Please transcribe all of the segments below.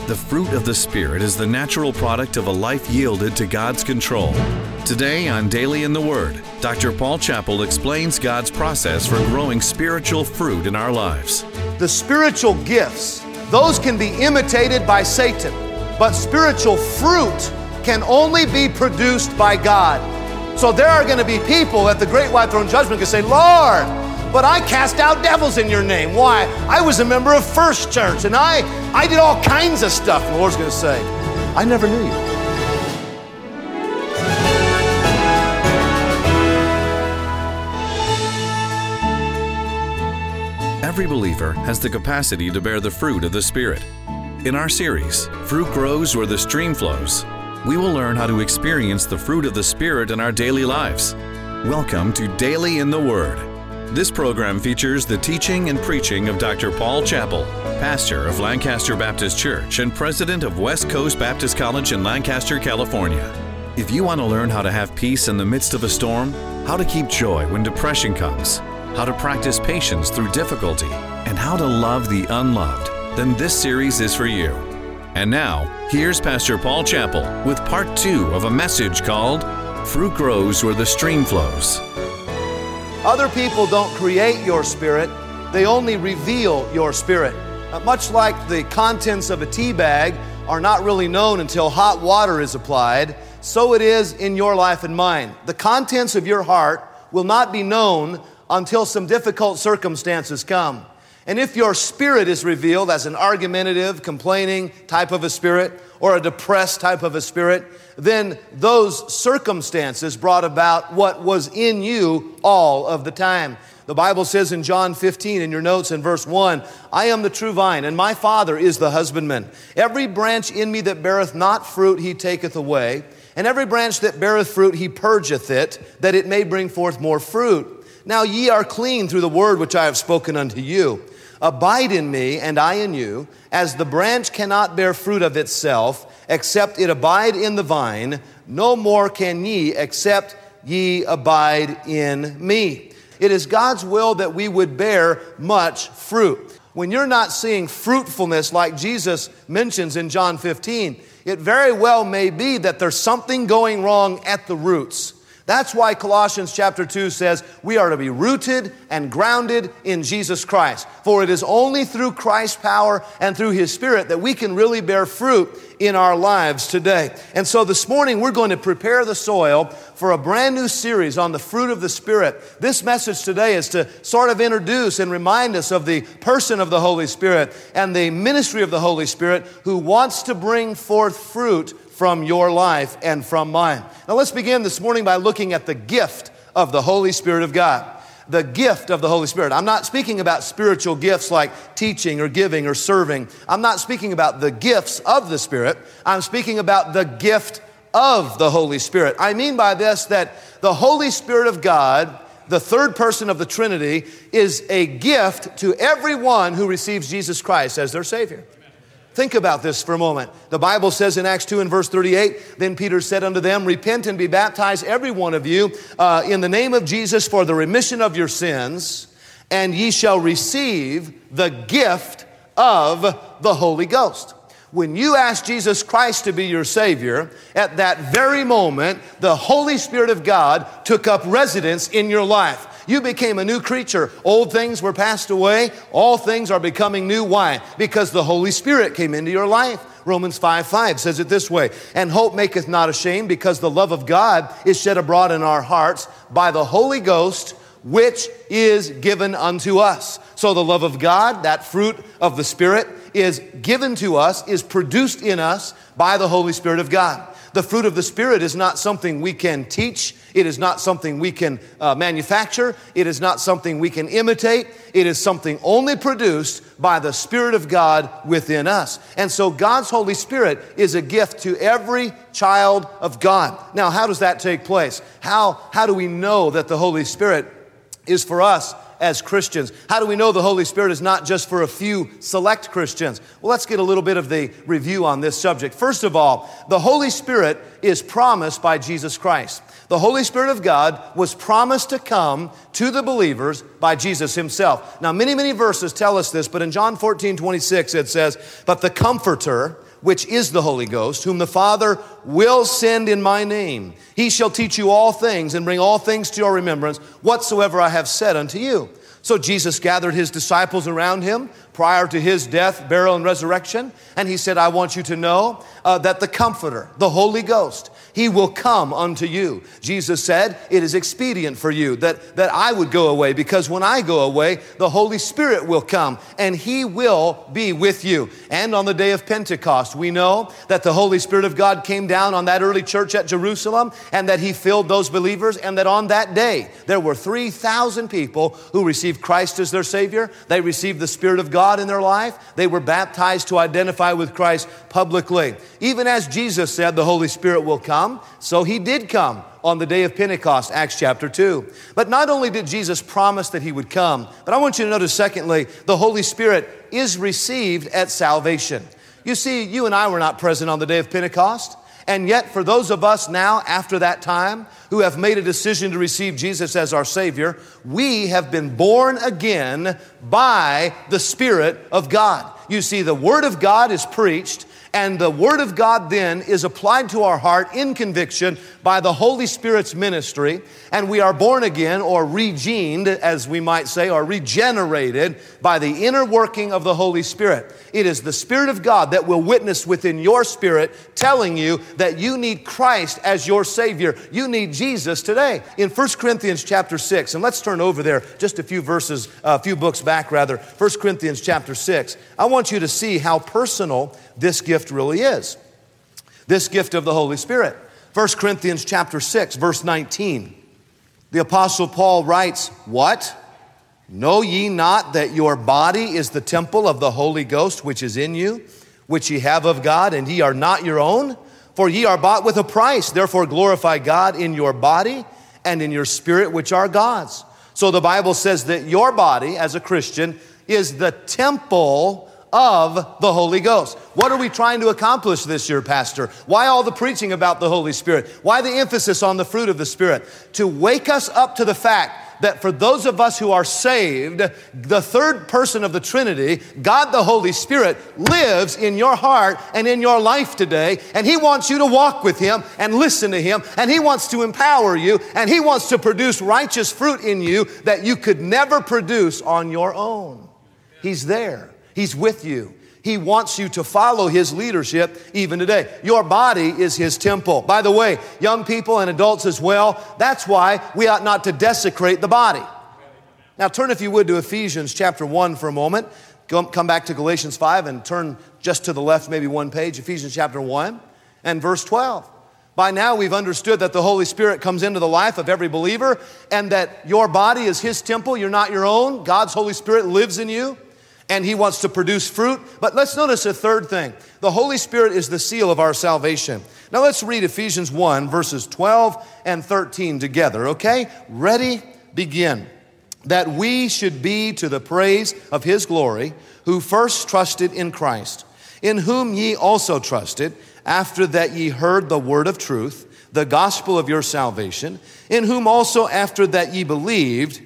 The fruit of the Spirit is the natural product of a life yielded to God's control. Today on Daily in the Word, Dr. Paul Chappell explains God's process for growing spiritual fruit in our lives. The spiritual gifts, those can be imitated by Satan, but spiritual fruit can only be produced by God. So there are going to be people at the Great White Throne Judgment who say, Lord, but I cast out devils in your name. Why? I was a member of First Church and I did all kinds of stuff. And the Lord's going to say, I never knew you. Every believer has the capacity to bear the fruit of the Spirit. In our series, Fruit Grows Where the Stream Flows, we will learn how to experience the fruit of the Spirit in our daily lives. Welcome to Daily in the Word. This program features the teaching and preaching of Dr. Paul Chappell, pastor of Lancaster Baptist Church and president of West Coast Baptist College in Lancaster, California. If you want to learn how to have peace in the midst of a storm, how to keep joy when depression comes, how to practice patience through difficulty, and how to love the unloved, then this series is for you. And now, here's Pastor Paul Chappell with part 2 of a message called Fruit Grows Where the Stream Flows. Other people don't create your spirit, they only reveal your spirit. Much like the contents of a tea bag are not really known until hot water is applied, so it is in your life and mine. The contents of your heart will not be known until some difficult circumstances come. And if your spirit is revealed as an argumentative, complaining type of a spirit or a depressed type of a spirit, then those circumstances brought about what was in you all of the time. The Bible says in John 15 in your notes in verse 1, I am the true vine, and my Father is the husbandman. Every branch in me that beareth not fruit he taketh away, and every branch that beareth fruit he purgeth it, that it may bring forth more fruit. Now ye are clean through the word which I have spoken unto you. Abide in me, and I in you, as the branch cannot bear fruit of itself, except it abide in the vine, no more can ye, except ye abide in me. It is God's will that we would bear much fruit. When you're not seeing fruitfulness like Jesus mentions in John 15, it very well may be that there's something going wrong at the roots. That's why Colossians chapter 2 says we are to be rooted and grounded in Jesus Christ. For it is only through Christ's power and through His Spirit that we can really bear fruit in our lives today. And so this morning we're going to prepare the soil for a brand new series on the fruit of the Spirit. This message today is to sort of introduce and remind us of the person of the Holy Spirit and the ministry of the Holy Spirit who wants to bring forth fruit from your life and from mine. Now let's begin this morning by looking at the gift of the Holy Spirit of God. The gift of the Holy Spirit. I'm not speaking about spiritual gifts like teaching or giving or serving. I'm not speaking about the gifts of the Spirit. I'm speaking about the gift of the Holy Spirit. I mean by this that the Holy Spirit of God, the third person of the Trinity, is a gift to everyone who receives Jesus Christ as their Savior. Think about this for a moment. The Bible says in Acts 2 and verse 38, then Peter said unto them, repent and be baptized every one of you in the name of Jesus for the remission of your sins, and ye shall receive the gift of the Holy Ghost. When you ask Jesus Christ to be your Savior, at that very moment, the Holy Spirit of God took up residence in your life. You became a new creature. Old things were passed away. All things are becoming new. Why? Because the Holy Spirit came into your life. Romans 5:5 says it this way, and hope maketh not ashamed, because the love of God is shed abroad in our hearts by the Holy Ghost, which is given unto us. So the love of God, that fruit of the Spirit, is given to us, is produced in us by the Holy Spirit of God. The fruit of the Spirit is not something we can teach. It is not something we can manufacture. It is not something we can imitate. It is something only produced by the Spirit of God within us. And so God's Holy Spirit is a gift to every child of God. Now, how does that take place? How do we know that the Holy Spirit is for us as Christians? How do we know the Holy Spirit is not just for a few select Christians? Well, let's get a little bit of the review on this subject. First of all, the Holy Spirit is promised by Jesus Christ. The Holy Spirit of God was promised to come to the believers by Jesus Himself. Now, many verses tell us this, but in John 14:26 it says, but the Comforter, which is the Holy Ghost, whom the Father will send in my name. He shall teach you all things and bring all things to your remembrance, whatsoever I have said unto you. So Jesus gathered his disciples around him prior to his death, burial, and resurrection. And he said, I want you to know that the Comforter, the Holy Ghost, he will come unto you. Jesus said, it is expedient for you that I would go away, because when I go away, the Holy Spirit will come and he will be with you. And on the day of Pentecost, we know that the Holy Spirit of God came down on that early church at Jerusalem, and that he filled those believers, and that on that day, there were 3,000 people who received Christ as their Savior. They received the Spirit of God in their life. They were baptized to identify with Christ publicly. Even as Jesus said, the Holy Spirit will come, so he did come on the day of Pentecost, Acts chapter 2. But not only did Jesus promise that he would come, but I want you to notice, secondly, the Holy Spirit is received at salvation. You see, you and I were not present on the day of Pentecost. And yet, for those of us now, after that time, who have made a decision to receive Jesus as our Savior, we have been born again by the Spirit of God. You see, the Word of God is preached, and the Word of God then is applied to our heart in conviction by the Holy Spirit's ministry, and we are born again, or regened, as we might say, or regenerated by the inner working of the Holy Spirit. It is the Spirit of God that will witness within your spirit, telling you that you need Christ as your Savior. You need Jesus today. In 1 Corinthians chapter 6, and let's turn over there just a few books back rather, 1 Corinthians chapter 6. I want you to see how personal this gift really is. This gift of the Holy Spirit. 1 Corinthians chapter 6, verse 19. The Apostle Paul writes, what? Know ye not that your body is the temple of the Holy Ghost which is in you, which ye have of God, and ye are not your own? For ye are bought with a price. Therefore glorify God in your body and in your spirit, which are God's. So the Bible says that your body, as a Christian, is the temple of the Holy Ghost. What are we trying to accomplish this year, Pastor? Why all the preaching about the Holy Spirit? Why the emphasis on the fruit of the Spirit? To wake us up to the fact that for those of us who are saved, the third person of the Trinity, God the Holy Spirit, lives in your heart and in your life today, and He wants you to walk with Him and listen to Him, and He wants to empower you, and He wants to produce righteous fruit in you that you could never produce on your own. He's there. He's with you. He wants you to follow His leadership even today. Your body is His temple. By the way, young people and adults as well, that's why we ought not to desecrate the body. Now turn, if you would, to Ephesians chapter 1 for a moment. Come back to Galatians 5 and turn just to the left, maybe one page, Ephesians chapter 1 and verse 12. By now we've understood that the Holy Spirit comes into the life of every believer, and that your body is His temple. You're not your own. God's Holy Spirit lives in you, and He wants to produce fruit. But let's notice a third thing. The Holy Spirit is the seal of our salvation. Now let's read Ephesians 1, verses 12 and 13 together, okay? Ready? Begin. That we should be to the praise of His glory, who first trusted in Christ, in whom ye also trusted, after that ye heard the word of truth, the gospel of your salvation, in whom also after that ye believed.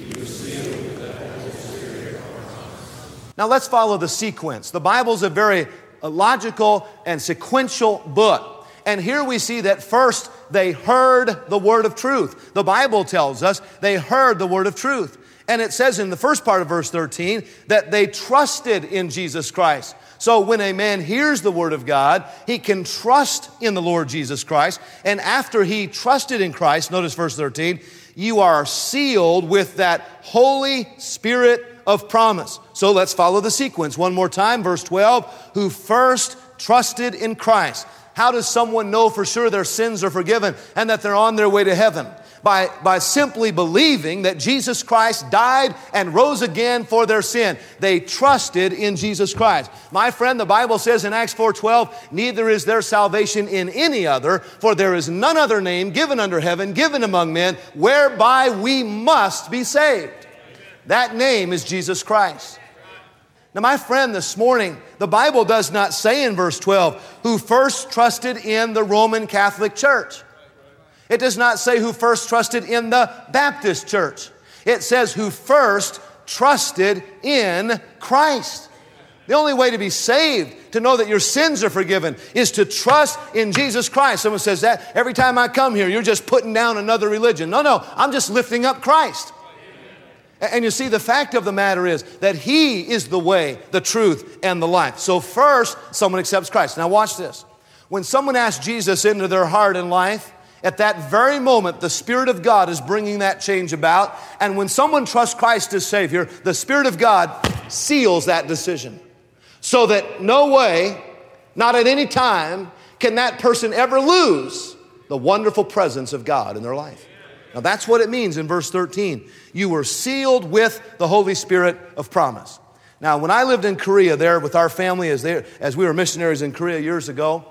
Now let's follow the sequence. The Bible's a very logical and sequential book. And here we see that first they heard the word of truth. The Bible tells us they heard the word of truth. And it says in the first part of verse 13 that they trusted in Jesus Christ. So when a man hears the word of God, he can trust in the Lord Jesus Christ. And after he trusted in Christ, notice verse 13, you are sealed with that Holy Spirit of promise. So let's follow the sequence one more time. Verse 12, who first trusted in Christ. How does someone know for sure their sins are forgiven and that they're on their way to heaven? By simply believing that Jesus Christ died and rose again for their sin. They trusted in Jesus Christ. My friend, the Bible says in Acts 4:12, neither is there salvation in any other, for there is none other name given under heaven, given among men, whereby we must be saved. That name is Jesus Christ. Now, my friend, this morning, the Bible does not say in verse 12, who first trusted in the Roman Catholic Church. It does not say who first trusted in the Baptist Church. It says who first trusted in Christ. The only way to be saved, to know that your sins are forgiven, is to trust in Jesus Christ. Someone says that every time I come here, you're just putting down another religion. No, I'm just lifting up Christ. And you see, the fact of the matter is that He is the way, the truth, and the life. So first, someone accepts Christ. Now watch this. When someone asks Jesus into their heart and life, at that very moment, the Spirit of God is bringing that change about. And when someone trusts Christ as Savior, the Spirit of God seals that decision. So that no way, not at any time, can that person ever lose the wonderful presence of God in their life. Now that's what it means in verse 13. You were sealed with the Holy Spirit of promise. Now when I lived in Korea there with our family as we were missionaries in Korea years ago,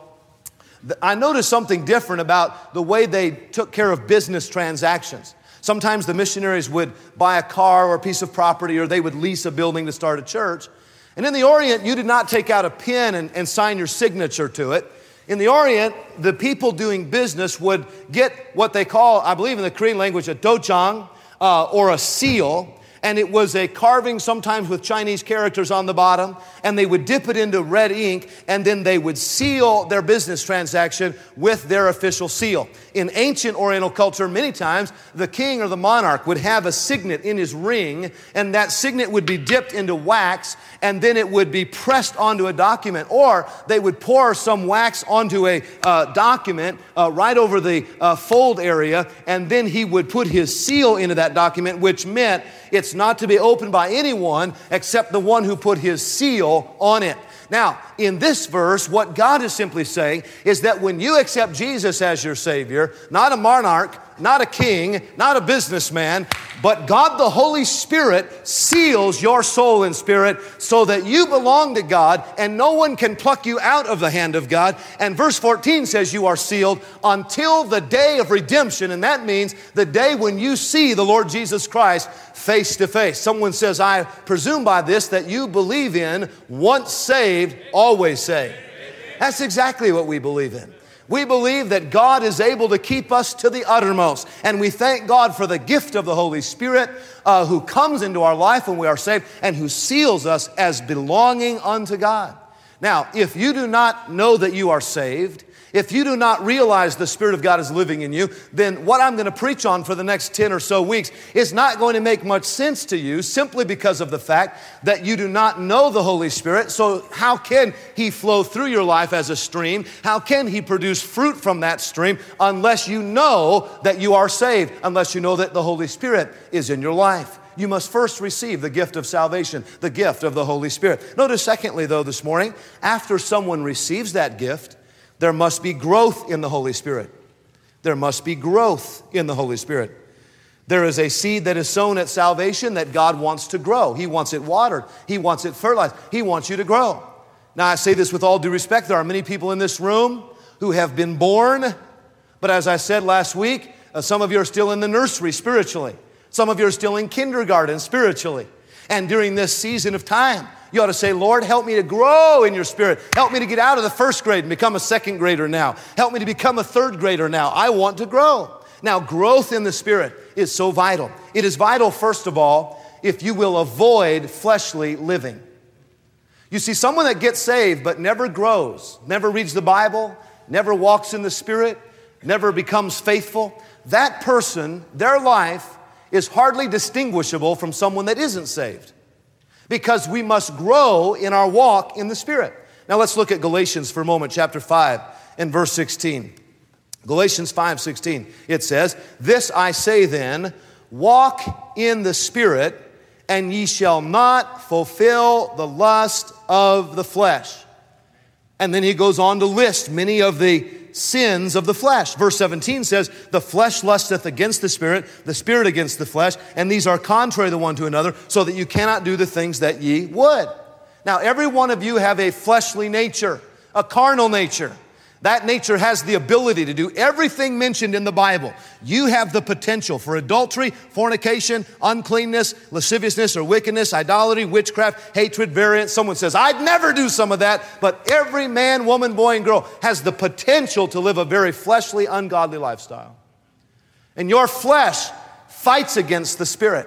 I noticed something different about the way they took care of business transactions. Sometimes the missionaries would buy a car or a piece of property, or they would lease a building to start a church. And in the Orient, you did not take out a pen and sign your signature to it. In the Orient, the people doing business would get what they call, I believe in the Korean language, a dochang or a seal. And it was a carving, sometimes with Chinese characters on the bottom, and they would dip it into red ink, and then they would seal their business transaction with their official seal. In ancient Oriental culture, many times, the king or the monarch would have a signet in his ring, and that signet would be dipped into wax, and then it would be pressed onto a document, or they would pour some wax onto a document right over the fold area, and then he would put his seal into that document, which meant it's not to be opened by anyone except the one who put his seal on it. Now, in this verse, what God is simply saying is that when you accept Jesus as your Savior, not a monarch, not a king, not a businessman, but God the Holy Spirit seals your soul and spirit so that you belong to God and no one can pluck you out of the hand of God. And verse 14 says you are sealed until the day of redemption, and that means the day when you see the Lord Jesus Christ face to face. Someone says, I presume by this that you believe in once saved, always saved. That's exactly what we believe in. We believe that God is able to keep us to the uttermost. And we thank God for the gift of the Holy Spirit who comes into our life when we are saved and who seals us as belonging unto God. Now, if you do not know that you are saved, if you do not realize the Spirit of God is living in you, then what I'm going to preach on for the next 10 or so weeks is not going to make much sense to you simply because of the fact that you do not know the Holy Spirit. So how can He flow through your life as a stream? How can He produce fruit from that stream unless you know that you are saved, unless you know that the Holy Spirit is in your life? You must first receive the gift of salvation, the gift of the Holy Spirit. Notice secondly, though, this morning, after someone receives that gift, there must be growth in the Holy Spirit. There must be growth in the Holy Spirit. There is a seed that is sown at salvation that God wants to grow. He wants it watered. He wants it fertilized. He wants you to grow. Now, I say this with all due respect. There are many people in this room who have been born, but as I said last week, some of you are still in the nursery spiritually. Some of you are still in kindergarten spiritually. And during this season of time, you ought to say, Lord, help me to grow in your Spirit. Help me to get out of the first grade and become a second grader now. Help me to become a third grader now. I want to grow. Now, growth in the Spirit is so vital. It is vital, first of all, if you will avoid fleshly living. You see, someone that gets saved but never grows, never reads the Bible, never walks in the Spirit, never becomes faithful, that person, their life is hardly distinguishable from someone that isn't saved. Because we must grow in our walk in the Spirit. Now let's look at Galatians for a moment, chapter 5 and verse 16. Galatians 5:16, it says, This I say then, walk in the Spirit, and ye shall not fulfill the lust of the flesh. And then he goes on to list many of the sins of the flesh. Verse 17 says, the flesh lusteth against the Spirit against the flesh, and these are contrary the one to another, so that you cannot do the things that ye would. Now, every one of you have a fleshly nature, a carnal nature. That nature has the ability to do everything mentioned in the Bible. You have the potential for adultery, fornication, uncleanness, lasciviousness or wickedness, idolatry, witchcraft, hatred, variance. Someone says, I'd never do some of that. But every man, woman, boy, and girl has the potential to live a very fleshly, ungodly lifestyle. And your flesh fights against the Spirit.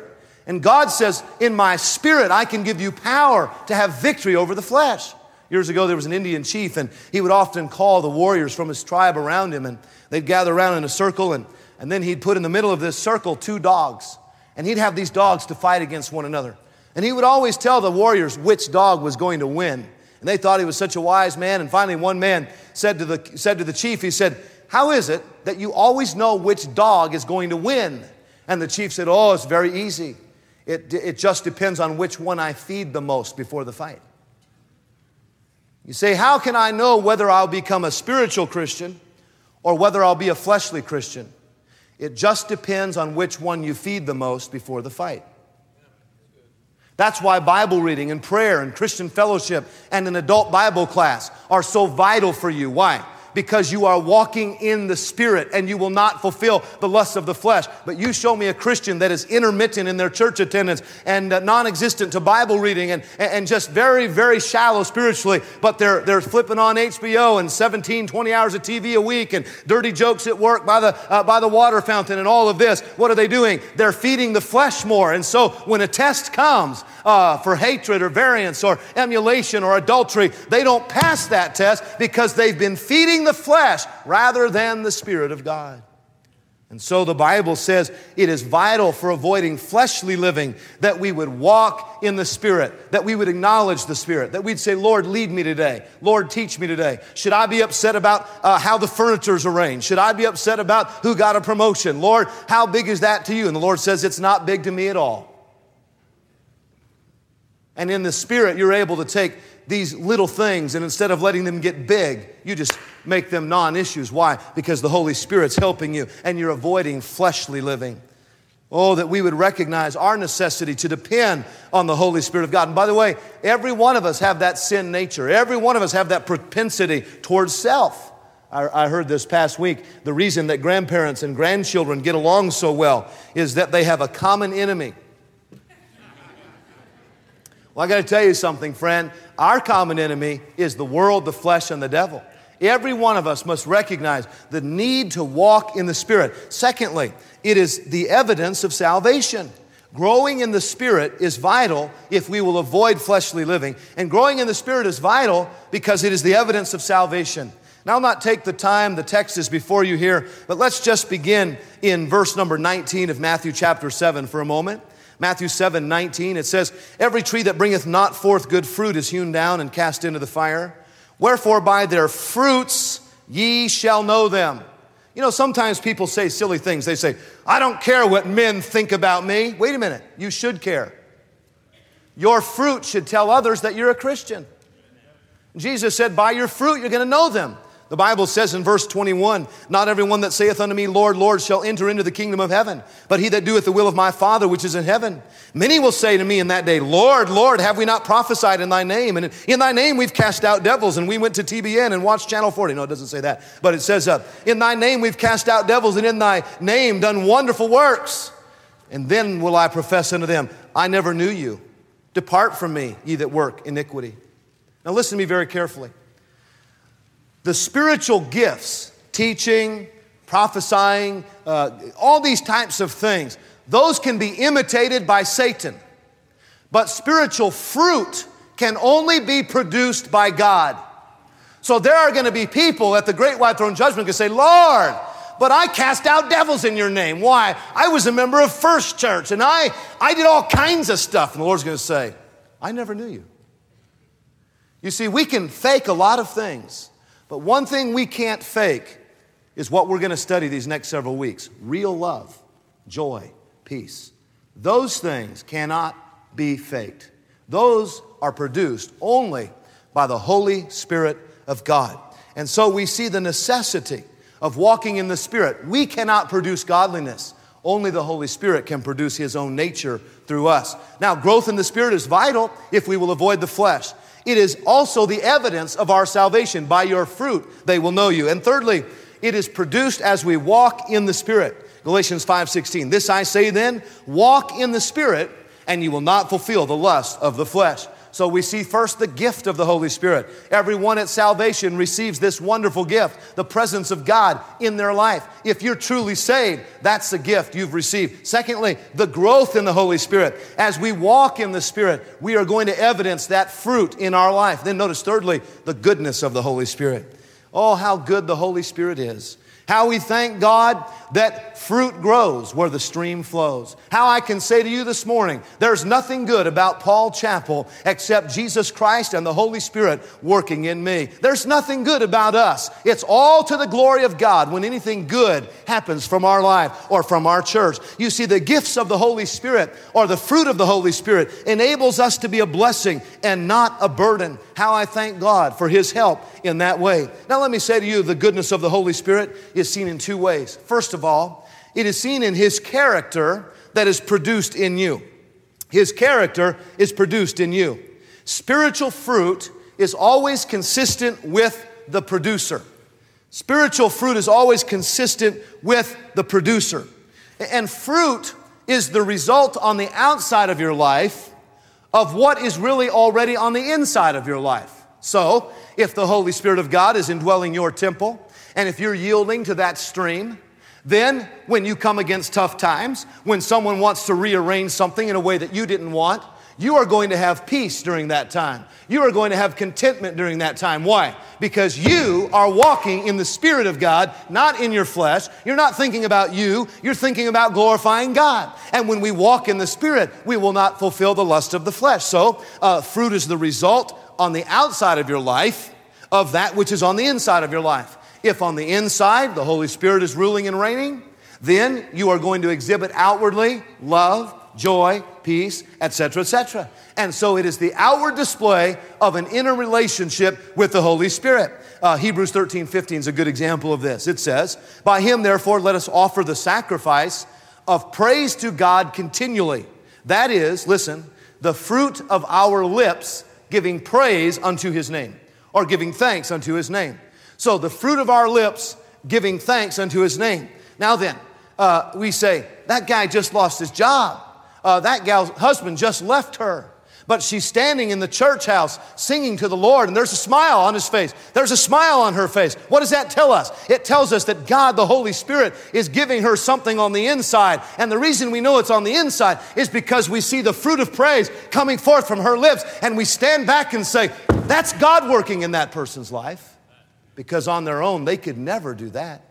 And God says, in my spirit, I can give you power to have victory over the flesh. Years ago, there was an Indian chief, and he would often call the warriors from his tribe around him, and they'd gather around in a circle, and then he'd put in the middle of this circle 2 dogs, and he'd have these dogs to fight against one another. And he would always tell the warriors which dog was going to win. And they thought he was such a wise man, and finally one man said to the chief, he said, how is it that you always know which dog is going to win? And the chief said, oh, it's very easy. It just depends on which one I feed the most before the fight. You say, how can I know whether I'll become a spiritual Christian or whether I'll be a fleshly Christian? It just depends on which one you feed the most before the fight. That's why Bible reading and prayer and Christian fellowship and an adult Bible class are so vital for you. Why? Because you are walking in the Spirit and you will not fulfill the lusts of the flesh. But you show me a Christian that is intermittent in their church attendance and non-existent to Bible reading and just very, very shallow spiritually, but they're flipping on HBO and 17, 20 hours of TV a week and dirty jokes at work by the water fountain and all of this. What are they doing? They're feeding the flesh more. And so when a test comes for hatred or variance or emulation or adultery, they don't pass that test because they've been feeding the flesh rather than the Spirit of God. And so the Bible says it is vital for avoiding fleshly living that we would walk in the Spirit, that we would acknowledge the Spirit, that we'd say, Lord, lead me today. Lord, teach me today. Should I be upset about how the furniture's arranged? Should I be upset about who got a promotion? Lord, how big is that to you? And the Lord says, it's not big to me at all. And in the Spirit, you're able to take these little things, and instead of letting them get big, you just make them non-issues. Why? Because the Holy Spirit's helping you, and you're avoiding fleshly living. Oh, that we would recognize our necessity to depend on the Holy Spirit of God. And by the way, every one of us have that sin nature. Every one of us have that propensity towards self. I heard this past week, the reason that grandparents and grandchildren get along so well is that they have a common enemy. Well, I got to tell you something, friend. Our common enemy is the world, the flesh, and the devil. Every one of us must recognize the need to walk in the Spirit. Secondly, it is the evidence of salvation. Growing in the Spirit is vital if we will avoid fleshly living. And growing in the Spirit is vital because it is the evidence of salvation. Now, I'll not take the time, the text is before you here, but let's just begin in verse number 19 of Matthew chapter 7 for a moment. Matthew 7:19, it says, every tree that bringeth not forth good fruit is hewn down and cast into the fire. Wherefore by their fruits ye shall know them. You know, sometimes people say silly things. They say, I don't care what men think about me. Wait a minute, you should care. Your fruit should tell others that you're a Christian. Jesus said, by your fruit you're going to know them. The Bible says in verse 21, not everyone that saith unto me, Lord, Lord, shall enter into the kingdom of heaven, but he that doeth the will of my Father which is in heaven. Many will say to me in that day, Lord, Lord, have we not prophesied in thy name? And in thy name we've cast out devils, and we went to TBN and watched Channel 40. No, it doesn't say that. But it says, in thy name we've cast out devils, and in thy name done wonderful works. And then will I profess unto them, I never knew you. Depart from me, ye that work iniquity. Now listen to me very carefully. The spiritual gifts, teaching, prophesying, all these types of things, those can be imitated by Satan. But spiritual fruit can only be produced by God. So there are going to be people at the great white throne judgment who say, Lord, but I cast out devils in your name. Why? I was a member of First Church and I did all kinds of stuff. And the Lord's going to say, I never knew you. You see, we can fake a lot of things. But one thing we can't fake is what we're going to study these next several weeks. Real love, joy, peace. Those things cannot be faked. Those are produced only by the Holy Spirit of God. And so we see the necessity of walking in the Spirit. We cannot produce godliness. Only the Holy Spirit can produce His own nature through us. Now, growth in the Spirit is vital if we will avoid the flesh. It is also the evidence of our salvation. By your fruit they will know you. And thirdly, it is produced as we walk in the Spirit. Galatians 5:16. This I say then, walk in the Spirit, and you will not fulfill the lust of the flesh. So we see first the gift of the Holy Spirit. Everyone at salvation receives this wonderful gift, the presence of God in their life. If you're truly saved, that's the gift you've received. Secondly, the growth in the Holy Spirit. As we walk in the Spirit, we are going to evidence that fruit in our life. Then notice thirdly, the goodness of the Holy Spirit. Oh, how good the Holy Spirit is. How we thank God that fruit grows where the stream flows. How I can say to you this morning, there's nothing good about Paul Chapel except Jesus Christ and the Holy Spirit working in me. There's nothing good about us. It's all to the glory of God when anything good happens from our life or from our church. You see, the gifts of the Holy Spirit or the fruit of the Holy Spirit enables us to be a blessing and not a burden. How I thank God for His help in that way. Now let me say to you, the goodness of the Holy Spirit is seen in two ways. First of all, it is seen in His character that is produced in you. His character is produced in you. Spiritual fruit is always consistent with the producer. Spiritual fruit is always consistent with the producer. And fruit is the result on the outside of your life of what is really already on the inside of your life. So, if the Holy Spirit of God is indwelling your temple, and if you're yielding to that stream, then when you come against tough times, when someone wants to rearrange something in a way that you didn't want, you are going to have peace during that time. You are going to have contentment during that time. Why? Because you are walking in the Spirit of God, not in your flesh. You're not thinking about you. You're thinking about glorifying God. And when we walk in the Spirit, we will not fulfill the lust of the flesh. So, fruit is the result on the outside of your life of that which is on the inside of your life. If on the inside, the Holy Spirit is ruling and reigning, then you are going to exhibit outwardly love, joy, peace, etc., etc. And so it is the outward display of an inner relationship with the Holy Spirit. Hebrews 13:15 is a good example of this. It says, by Him, therefore, let us offer the sacrifice of praise to God continually. That is, listen, the fruit of our lips giving praise unto His name, or giving thanks unto His name. So the fruit of our lips giving thanks unto His name. Now then, we say, that guy just lost his job. That gal's husband just left her. But she's standing in the church house singing to the Lord, and there's a smile on his face. There's a smile on her face. What does that tell us? It tells us that God, the Holy Spirit, is giving her something on the inside. And the reason we know it's on the inside is because we see the fruit of praise coming forth from her lips, and we stand back and say, that's God working in that person's life. Because on their own, they could never do that.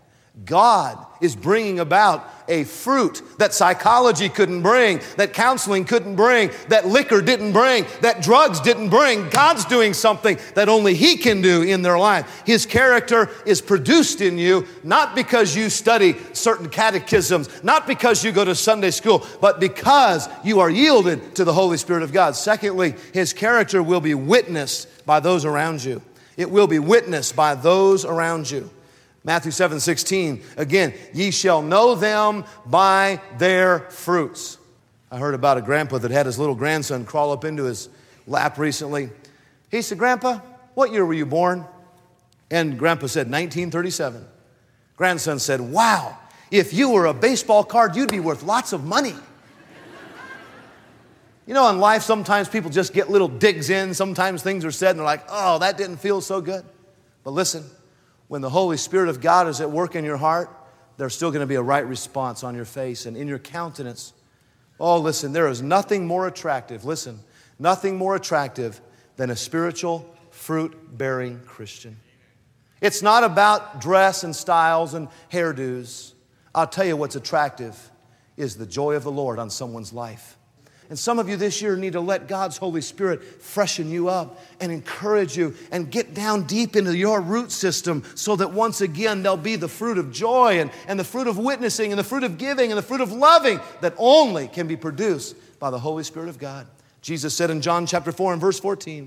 God is bringing about a fruit that psychology couldn't bring, that counseling couldn't bring, that liquor didn't bring, that drugs didn't bring. God's doing something that only He can do in their life. His character is produced in you, not because you study certain catechisms, not because you go to Sunday school, but because you are yielded to the Holy Spirit of God. Secondly, His character will be witnessed by those around you. It will be witnessed by those around you. Matthew 7:16, again, ye shall know them by their fruits. I heard about a grandpa that had his little grandson crawl up into his lap recently. He said, Grandpa, what year were you born? And Grandpa said, 1937. Grandson said, wow, if you were a baseball card, you'd be worth lots of money. You know, in life, sometimes people just get little digs in. Sometimes things are said and they're like, oh, that didn't feel so good. But listen, when the Holy Spirit of God is at work in your heart, there's still going to be a right response on your face and in your countenance. Oh, listen, there is nothing more attractive, listen, nothing more attractive than a spiritual, fruit-bearing Christian. It's not about dress and styles and hairdos. I'll tell you what's attractive is the joy of the Lord on someone's life. And some of you this year need to let God's Holy Spirit freshen you up and encourage you and get down deep into your root system so that once again there'll be the fruit of joy and the fruit of witnessing and the fruit of giving and the fruit of loving that only can be produced by the Holy Spirit of God. Jesus said in John chapter 4 and verse 14,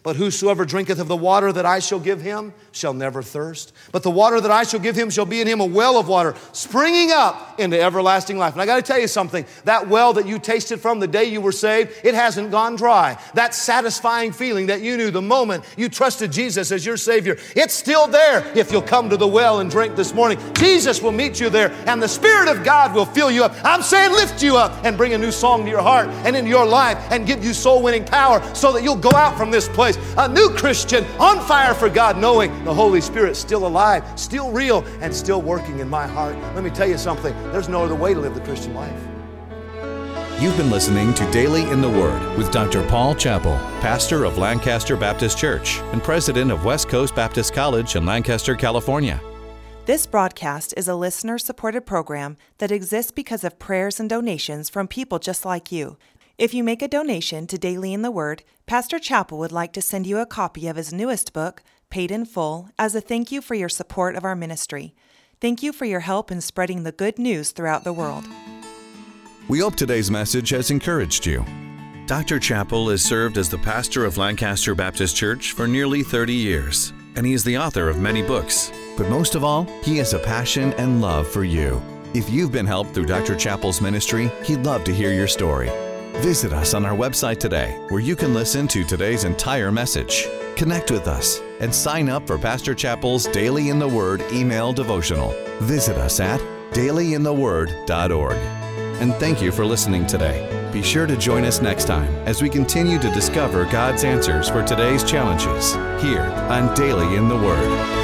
But whosoever drinketh of the water that I shall give him shall never thirst. But the water that I shall give him shall be in him a well of water, springing up into everlasting life. And I got to tell you something. That well that you tasted from the day you were saved, it hasn't gone dry. That satisfying feeling that you knew the moment you trusted Jesus as your Savior, it's still there if you'll come to the well and drink this morning. Jesus will meet you there, and the Spirit of God will fill you up. I'm saying lift you up and bring a new song to your heart and into your life and give you soul-winning power so that you'll go out from this place a new Christian on fire for God, knowing the Holy Spirit's still alive, still real, and still working in my heart. Let me tell you something. There's no other way to live the Christian life. You've been listening to Daily in the Word with Dr. Paul Chappell, pastor of Lancaster Baptist Church and president of West Coast Baptist College in Lancaster, California. This broadcast is a listener-supported program that exists because of prayers and donations from people just like you. If you make a donation to Daily in the Word, Pastor Chappell would like to send you a copy of his newest book, Paid in Full, as a thank you for your support of our ministry. Thank you for your help in spreading the good news throughout the world. We hope today's message has encouraged you. Dr. Chappell has served as the pastor of Lancaster Baptist Church for nearly 30 years, and he is the author of many books. But most of all, he has a passion and love for you. If you've been helped through Dr. Chappell's ministry, he'd love to hear your story. Visit us on our website today, where you can listen to today's entire message. Connect with us and sign up for Pastor Chappell's Daily in the Word email devotional. Visit us at dailyintheword.org. And thank you for listening today. Be sure to join us next time as we continue to discover God's answers for today's challenges here on Daily in the Word.